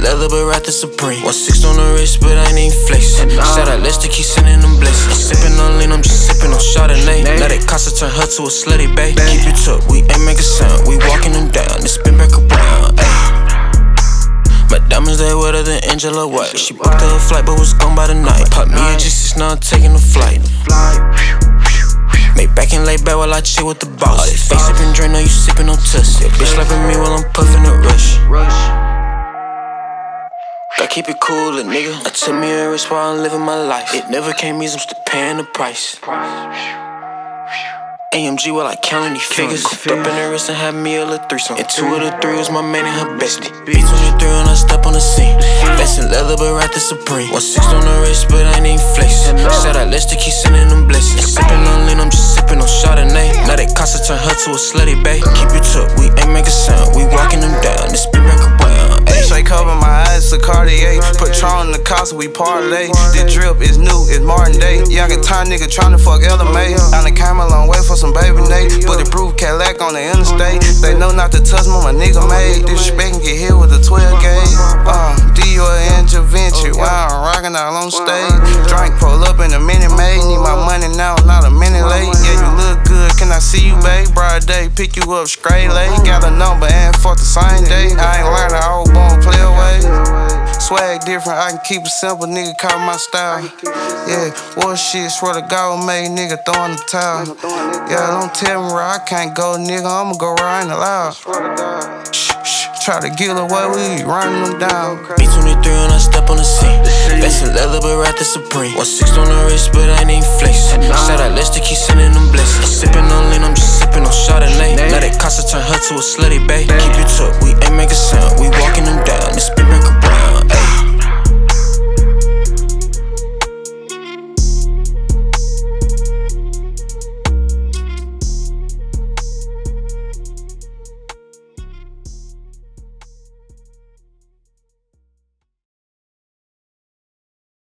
leather, but right the Supreme. 1/6 on the wrist, but I ain't even flexin'. Shout out Lester, keep sending them blessings. Sippin' on lean, I'm just sippin' on Chardonnay. Now that Casa turn her to a slutty bae. Keep it tucked, we ain't make a sound. We walking them down, and spin back around. My diamonds, they wetter than Angela White. She booked her a flight, but was gone by the night. Pop me a G6, now I'm taking a flight. Make back and lay back while I chill with the boss. All that face sippin' drink, now you sippin' on tuss. That bitch slapping me while I'm puffin' a rush. I keep it cool, a nigga. I took me a risk while I'm living my life. It never came easy, I'm still paying the price. AMG while I countin' these figures. Cooped up in the wrist and had me a little threesome. And 2 of the 3 was my man and her bestie. B23 when I step on the scene. Lesson leather, but right the Supreme. 1/6 on the wrist, but I ain't even flexin'. Shout out Lester, keep sending them blessings. Sippin' on lean, I'm just sippin' on Chardonnay. Now that Casa turn her to a slutty bae. Keep it tucked, we ain't make a sound. We walking them down, and spin back around. Shake cover my eyes, it's a Cartier. Patron in the Casa, we parlay. This drip is new, it's modern day. Young time nigga tryna fuck LMA. I done came a long way for some baby Nate. Bulletproof Cadillac on the interstate. They know not to touch me, my nigga made. Disrespect and get hit with a 12 gauge. Dior and Da Vinci, while I'm rockin' out on stage. Drink, pull up in a Minute Maid. Need my money now, not a minute late. Yeah, you look good, can I see you, babe? Broad day, pick you up straight late. Got a number and fuck the same day. I ain't learned, I was born play away. Swag different, I can keep it simple, nigga call my style. Yeah, war shit, swear to God, made nigga throwing the towel. Yeah, don't tell me where I can't go, nigga, I'ma go right loud. Shh, try to get away, we running them down. B23 when I step on the scene. Lesson leather, but right the Supreme. 1/6 on the wrist, but I ain't even flex.